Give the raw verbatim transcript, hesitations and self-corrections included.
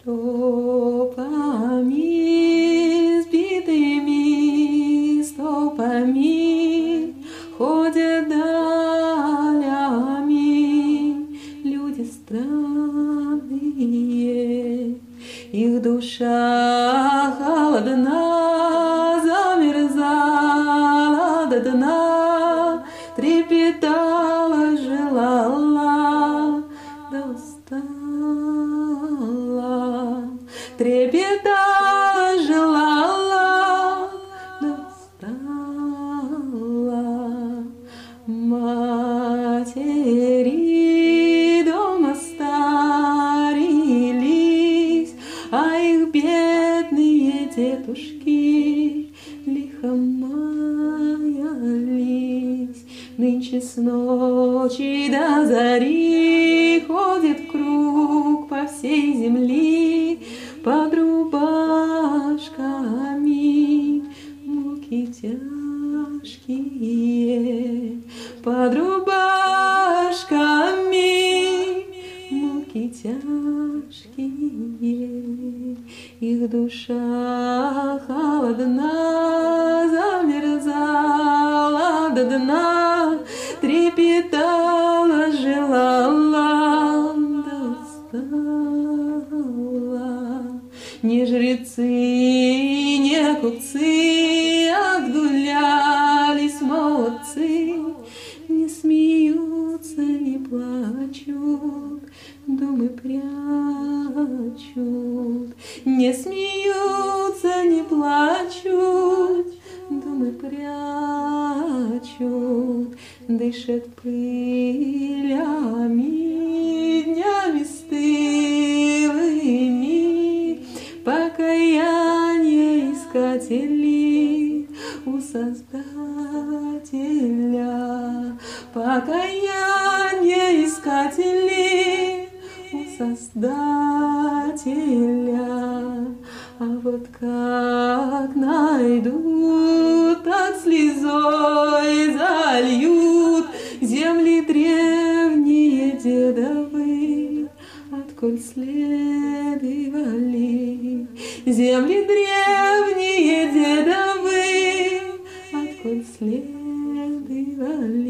Тропами сбитыми стопами ходят долями люди странные, их душа холодна, замерзала до дна, трепетала, желала, да устала, трепетала, желала, да устала. Матери дома старились, а их бедные дедушки лихо маялись. Нынче с ночи до зари ходит круг по всей земли под рубашками муки тяжкие, под рубашками муки тяжкие. Их душа холодна, замерзала до дна, трепетала, желала, да устала. Не жрецы, не купцы, отгулялись молодцы, не смеются, не плачут, думы прячут. Не смеются, не плачут, думы прячут. Дышат пылями, днями стылыми, покаяние искатели у Создателя. Покаяние искатели у Создателя. А вот как найдут, так слезой зальют земли древние дедовы, отколь следовали. Земли древние дедовы, отколь следовали.